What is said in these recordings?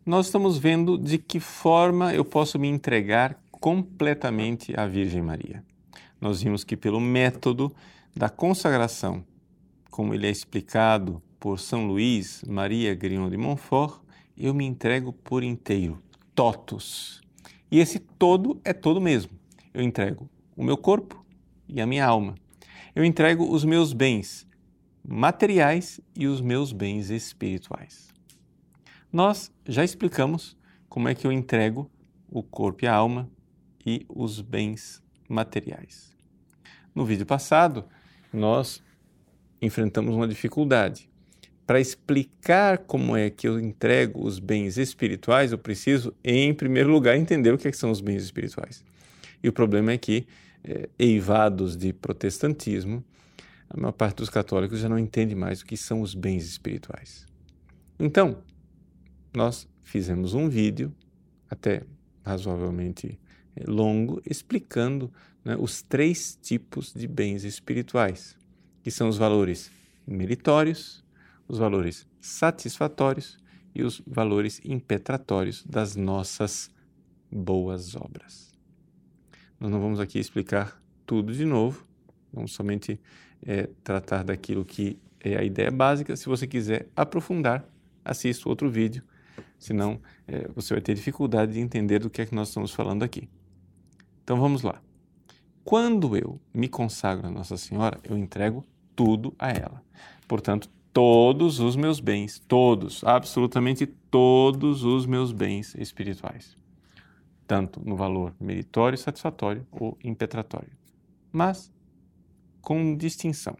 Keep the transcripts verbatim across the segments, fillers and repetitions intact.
nós estamos vendo de que forma eu posso me entregar completamente à Virgem Maria. Nós vimos que pelo método da consagração, como ele é explicado por São Luís Maria Grignon de Montfort, eu me entrego por inteiro, totus. E esse todo é todo mesmo. Eu entrego o meu corpo e a minha alma. Eu entrego os meus bens materiais e os meus bens espirituais. Nós já explicamos como é que eu entrego o corpo e a alma e os bens materiais. No vídeo passado, nós enfrentamos uma dificuldade. Para explicar como é que eu entrego os bens espirituais, eu preciso, em primeiro lugar, entender o que, é que são os bens espirituais. E o problema é que, é, eivados de protestantismo, a maior parte dos católicos já não entende mais o que são os bens espirituais. Então, nós fizemos um vídeo, até razoavelmente longo, explicando, né, os três tipos de bens espirituais, que são os valores meritórios, os valores satisfatórios e os valores impetratórios das nossas boas obras. Nós não vamos aqui explicar tudo de novo, vamos somente é, tratar daquilo que é a ideia básica. Se você quiser aprofundar, assista outro vídeo, senão é, você vai ter dificuldade de entender do que é que nós estamos falando aqui. Então vamos lá. Quando eu me consagro a Nossa Senhora, eu entrego tudo a ela. Portanto, todos os meus bens, todos, absolutamente todos os meus bens espirituais, tanto no valor meritório, satisfatório ou impetratório, mas com distinção.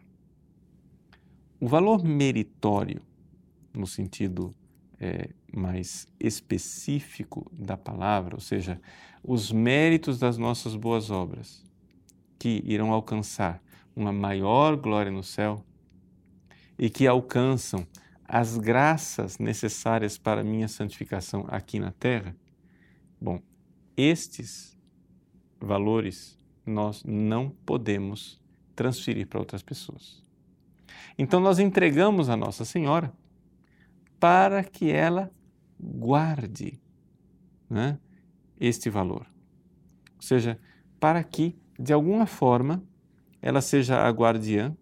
O valor meritório, no sentido é, mais específico da palavra, ou seja, os méritos das nossas boas obras, que irão alcançar uma maior glória no céu e que alcançam as graças necessárias para a minha santificação aqui na terra, bom, estes valores nós não podemos transferir para outras pessoas. Então nós entregamos a Nossa Senhora para que ela guarde, né, este valor. Ou seja, para que, de alguma forma, ela seja a guardiã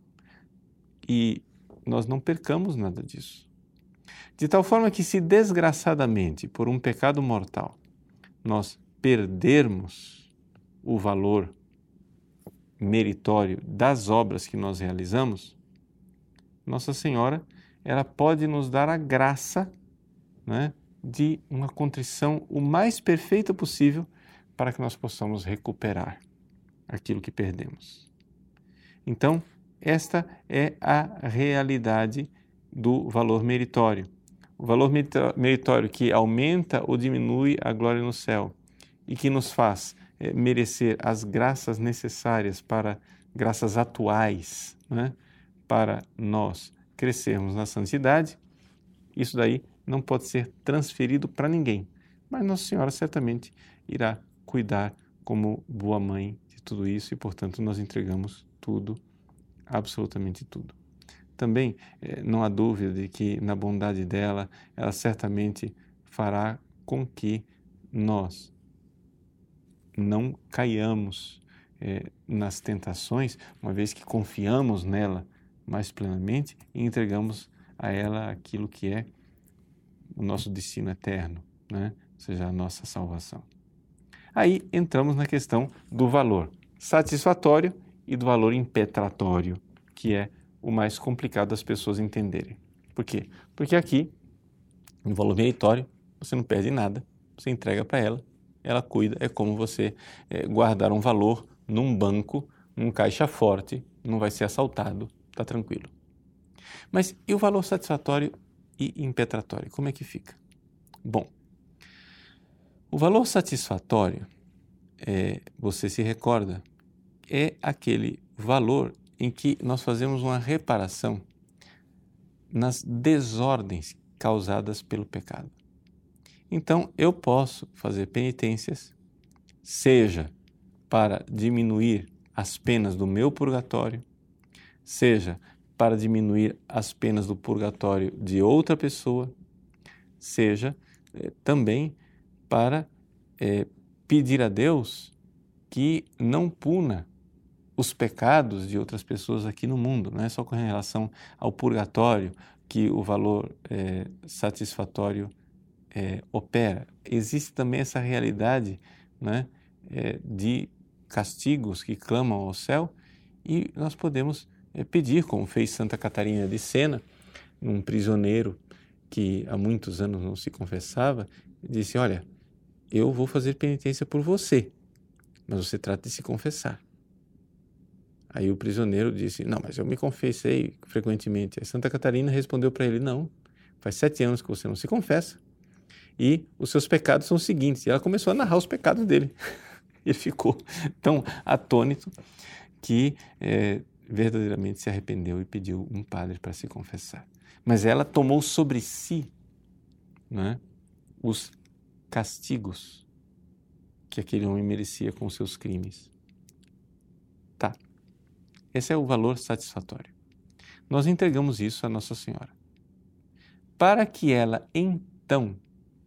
e nós não percamos nada disso. De tal forma que, se desgraçadamente, por um pecado mortal, nós perdermos o valor meritório das obras que nós realizamos, Nossa Senhora, ela pode nos dar a graça, né, de uma contrição o mais perfeita possível para que nós possamos recuperar aquilo que perdemos. Então, esta é a realidade do valor meritório. O valor meritório que aumenta ou diminui a glória no céu e que nos faz é, merecer as graças necessárias para, graças atuais, né, para nós crescermos na santidade, isso daí não pode ser transferido para ninguém. Mas Nossa Senhora certamente irá cuidar como boa mãe de tudo isso e, portanto, nós entregamos tudo, absolutamente tudo. Também eh, não há dúvida de que, na bondade dela, ela certamente fará com que nós não caiamos eh, nas tentações, uma vez que confiamos nela mais plenamente e entregamos a ela aquilo que é o nosso destino eterno, né? Ou seja, a nossa salvação. Aí entramos na questão do valor satisfatório e do valor impetratório, que é o mais complicado das pessoas entenderem. Por quê? Porque aqui, no valor meritório, você não perde nada, você entrega para ela, ela cuida, é como você é, guardar um valor num banco, num caixa forte, não vai ser assaltado, está tranquilo. Mas e o valor satisfatório e impetratório, como é que fica? Bom, o valor satisfatório, é, você se recorda, é aquele valor em que nós fazemos uma reparação nas desordens causadas pelo pecado. Então, eu posso fazer penitências, seja para diminuir as penas do meu purgatório, seja para diminuir as penas do purgatório de outra pessoa, seja eh, também para eh, pedir a Deus que não puna os pecados de outras pessoas aqui no mundo. Não é só com relação ao purgatório que o valor eh, satisfatório eh, opera. Existe também essa realidade, né, eh, de castigos que clamam ao céu, e nós podemos eh, pedir, como fez Santa Catarina de Sena, um prisioneiro que há muitos anos não se confessava, disse: olha, eu vou fazer penitência por você, mas você trata de se confessar. Aí o prisioneiro disse: não, mas eu me confessei frequentemente. Aí Santa Catarina respondeu para ele: não, faz sete anos que você não se confessa e os seus pecados são os seguintes. E ela começou a narrar os pecados dele. Ele ficou tão atônito que é, verdadeiramente se arrependeu e pediu um padre para se confessar. Mas ela tomou sobre si, né, os castigos que aquele homem merecia com seus crimes. Tá. Esse é o valor satisfatório. Nós entregamos isso a Nossa Senhora, para que ela, então,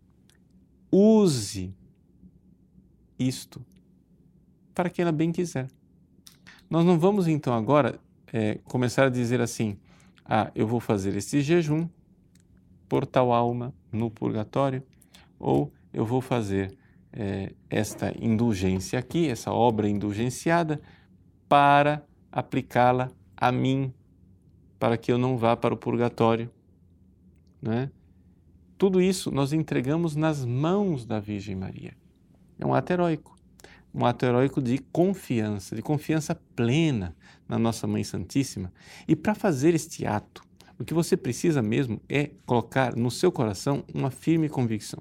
use isto para que ela bem quiser. Nós não vamos, então, agora é, começar a dizer assim: ah, eu vou fazer este jejum por tal alma no purgatório, ou eu vou fazer é, esta indulgência aqui, essa obra indulgenciada, para aplicá-la a mim, para que eu não vá para o purgatório, né? Tudo isso nós entregamos nas mãos da Virgem Maria. É um ato heróico, um ato heróico de confiança, de confiança plena na Nossa Mãe Santíssima. E para fazer este ato, o que você precisa mesmo é colocar no seu coração uma firme convicção.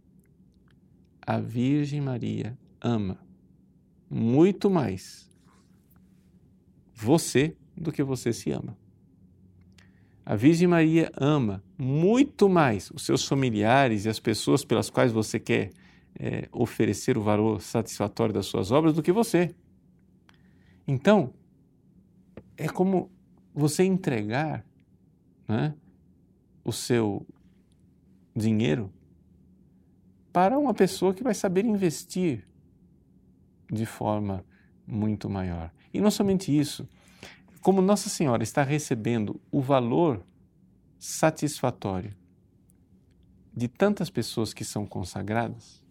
A Virgem Maria ama muito mais você do que você se ama. A Virgem Maria ama muito mais os seus familiares e as pessoas pelas quais você quer é, oferecer o valor satisfatório das suas obras do que você. Então, é como você entregar, né, o seu dinheiro para uma pessoa que vai saber investir de forma muito maior. E não somente isso, como Nossa Senhora está recebendo o valor satisfatório de tantas pessoas que são consagradas,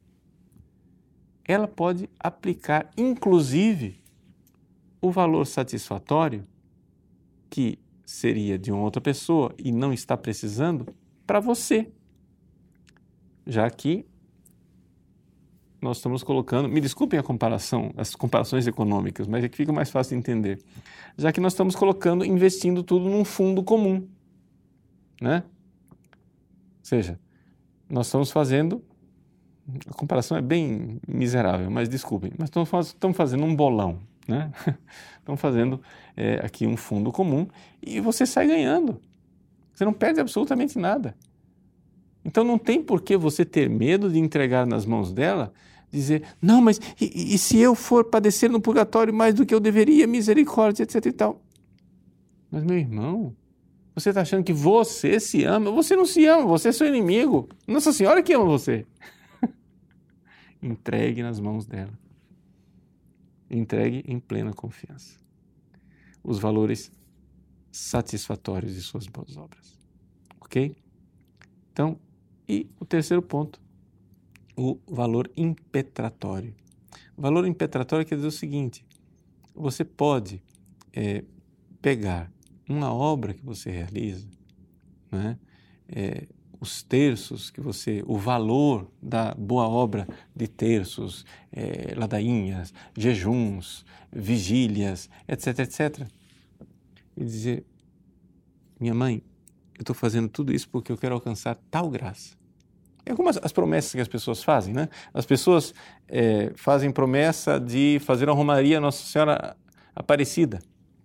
ela pode aplicar, inclusive, o valor satisfatório que seria de uma outra pessoa e não está precisando para você. Já que nós estamos colocando, me desculpem a comparação, as comparações econômicas, mas é que fica mais fácil de entender. Já que nós estamos colocando, investindo tudo num fundo comum, né? Ou seja, nós estamos fazendo, a comparação é bem miserável, mas desculpem, mas estamos, estamos fazendo um bolão, né? Estamos fazendo é, aqui um fundo comum e você sai ganhando. Você não perde absolutamente nada. Então não tem por que você ter medo de entregar nas mãos dela, dizer, não, mas e, e se eu for padecer no purgatório mais do que eu deveria, misericórdia, etc e tal. Mas meu irmão, você está achando que você se ama? Você não se ama, você é seu inimigo. Nossa Senhora que ama você. Entregue nas mãos dela. Entregue em plena confiança os valores satisfatórios de suas boas obras. Ok? Então, e o terceiro ponto, o valor impetratório. O valor impetratório quer dizer o seguinte: você pode é, pegar uma obra que você realiza, né, é, os terços que você, o valor da boa obra de terços, é, ladainhas, jejuns, vigílias, etc, etcétera. E dizer, minha mãe, eu estou fazendo tudo isso porque eu quero alcançar tal graça. É como as, as promessas que as pessoas fazem, né? As pessoas é, fazem promessa de fazer uma romaria Nossa Senhora Aparecida.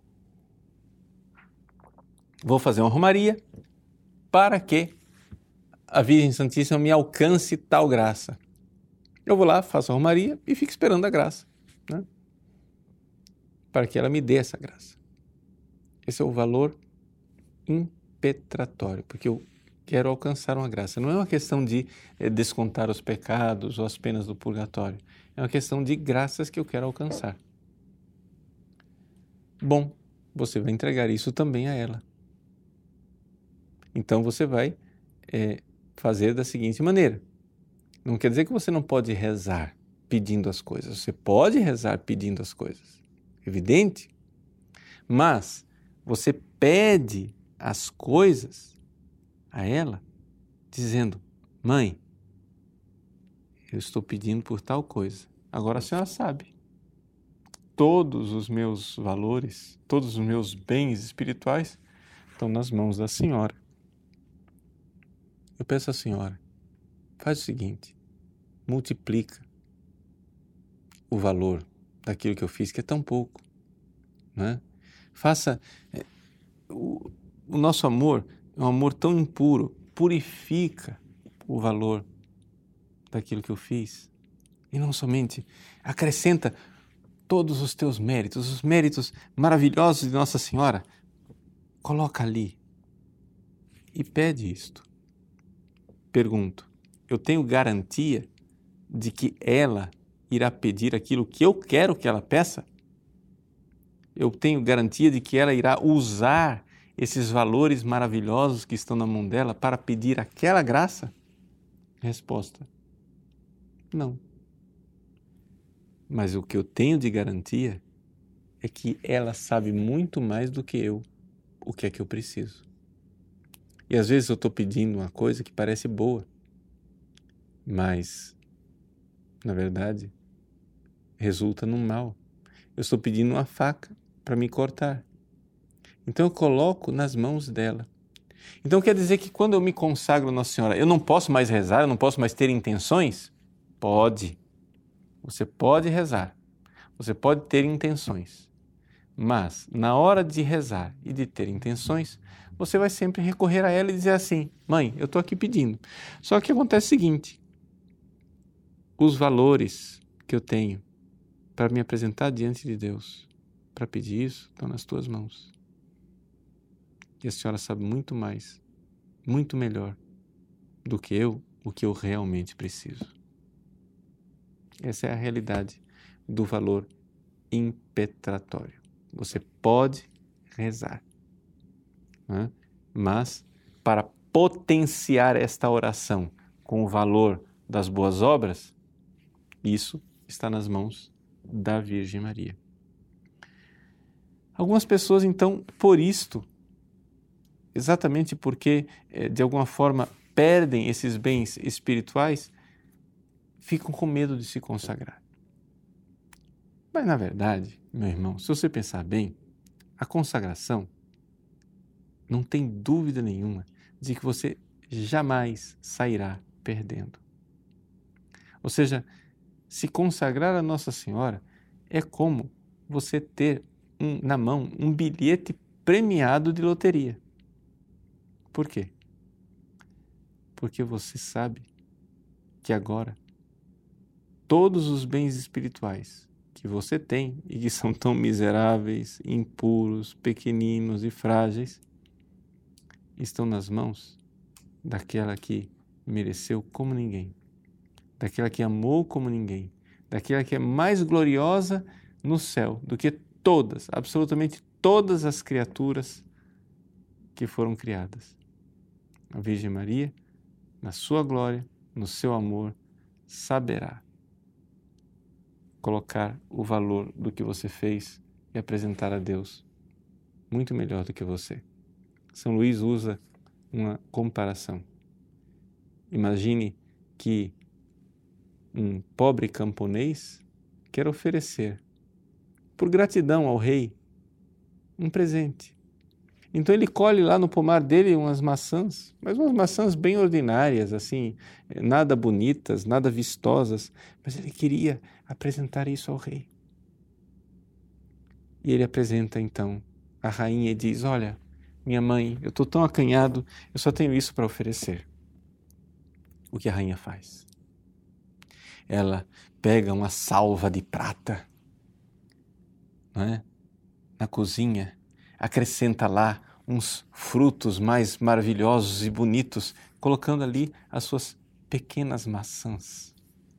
Vou fazer uma romaria para que a Virgem Santíssima me alcance tal graça. Eu vou lá, faço a romaria e fico esperando a graça, né? Para que ela me dê essa graça. Esse é o valor impetratório, porque eu quero alcançar uma graça. Não é uma questão de é, descontar os pecados ou as penas do purgatório. É uma questão de graças que eu quero alcançar. Bom, você vai entregar isso também a ela. Então você vai é, fazer da seguinte maneira. Não quer dizer que você não pode rezar pedindo as coisas. Você pode rezar pedindo as coisas. Evidente. Mas você pede as coisas a ela, dizendo: mãe, eu estou pedindo por tal coisa. Agora a senhora sabe. Todos os meus valores, todos os meus bens espirituais estão nas mãos da senhora. Eu peço à senhora, faz o seguinte, multiplica o valor daquilo que eu fiz, que é tão pouco, né? Faça... É, o, o nosso amor é um amor tão impuro, purifica o valor daquilo que eu fiz. E não somente, acrescenta todos os teus méritos, os méritos maravilhosos de Nossa Senhora, coloca ali e pede isto. Pergunto, eu tenho garantia de que ela irá pedir aquilo que eu quero que ela peça? Eu tenho garantia de que ela irá usar esses valores maravilhosos que estão na mão dela para pedir aquela graça? Resposta: não. Mas o que eu tenho de garantia é que ela sabe muito mais do que eu o que é que eu preciso. E às vezes eu estou pedindo uma coisa que parece boa, mas, na verdade, resulta num mal. Eu estou pedindo uma faca para me cortar. Então eu coloco nas mãos dela. Então quer dizer que quando eu me consagro a Nossa Senhora, eu não posso mais rezar, eu não posso mais ter intenções? Pode. Você pode rezar, você pode ter intenções, mas na hora de rezar e de ter intenções, você vai sempre recorrer a ela e dizer assim: mãe, eu estou aqui pedindo. Só que acontece o seguinte, os valores que eu tenho para me apresentar diante de Deus, para pedir isso, estão nas tuas mãos. E a senhora sabe muito mais, muito melhor do que eu, o que eu realmente preciso. Essa é a realidade do valor impetratório. Você pode rezar, né? Mas para potenciar esta oração com o valor das boas obras, isso está nas mãos da Virgem Maria. Algumas pessoas, então, por isto, exatamente porque, de alguma forma, perdem esses bens espirituais, ficam com medo de se consagrar. Mas, na verdade, meu irmão, se você pensar bem, a consagração não tem dúvida nenhuma de que você jamais sairá perdendo. Ou seja, se consagrar a Nossa Senhora é como você ter um, na mão um bilhete premiado de loteria. Por quê? Porque você sabe que agora todos os bens espirituais que você tem e que são tão miseráveis, impuros, pequeninos e frágeis, estão nas mãos daquela que mereceu como ninguém, daquela que amou como ninguém, daquela que é mais gloriosa no céu do que todas, absolutamente todas as criaturas que foram criadas. A Virgem Maria, na sua glória, no seu amor, saberá colocar o valor do que você fez e apresentar a Deus muito melhor do que você. São Luís usa uma comparação. Imagine que um pobre camponês quer oferecer, por gratidão ao rei, um presente. Então ele colhe lá no pomar dele umas maçãs, mas umas maçãs bem ordinárias, assim, nada bonitas, nada vistosas, mas ele queria apresentar isso ao rei. E ele apresenta então a rainha e diz: olha, minha mãe, eu estou tão acanhado, eu só tenho isso para oferecer. O que a rainha faz? Ela pega uma salva de prata, não é? Na cozinha, acrescenta lá uns frutos mais maravilhosos e bonitos, colocando ali as suas pequenas maçãs.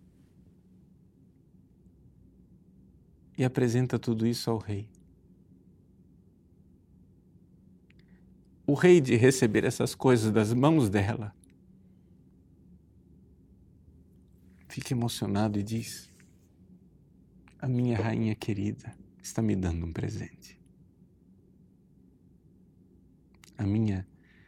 E apresenta tudo isso ao rei. O rei, de receber essas coisas das mãos dela, fica emocionado e diz: a minha rainha querida está me dando um presente. A minha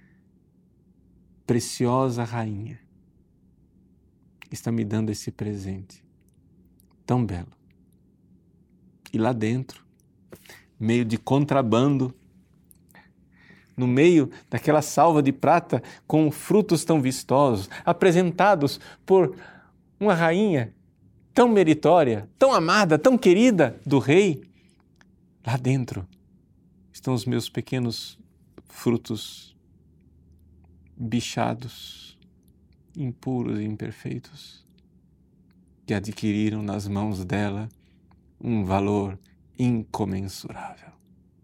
preciosa rainha está me dando esse presente tão belo. E lá dentro, meio de contrabando, no meio daquela salva de prata com frutos tão vistosos, apresentados por uma rainha tão meritória, tão amada, tão querida do rei, lá dentro estão os meus pequenos frutos bichados, impuros e imperfeitos, que adquiriram nas mãos dela um valor incomensurável.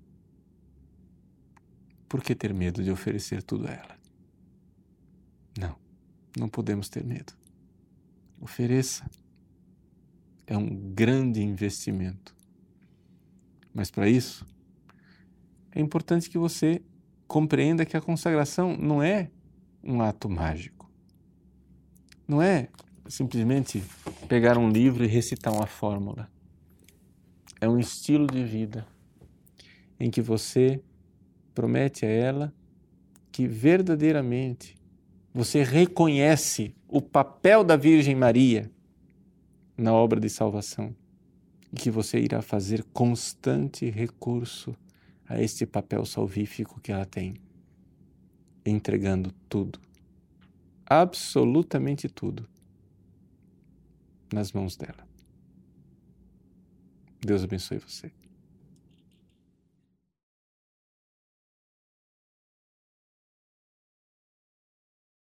Por que ter medo de oferecer tudo a ela? Não, não podemos ter medo. Ofereça. É um grande investimento. Mas para isso, é importante que você compreenda que a consagração não é um ato mágico. Não é simplesmente pegar um livro e recitar uma fórmula. É um estilo de vida em que você promete a ela que verdadeiramente você reconhece o papel da Virgem Maria na obra de salvação e que você irá fazer constante recurso a este papel salvífico que ela tem, entregando tudo, absolutamente tudo, nas mãos dela. Deus abençoe você.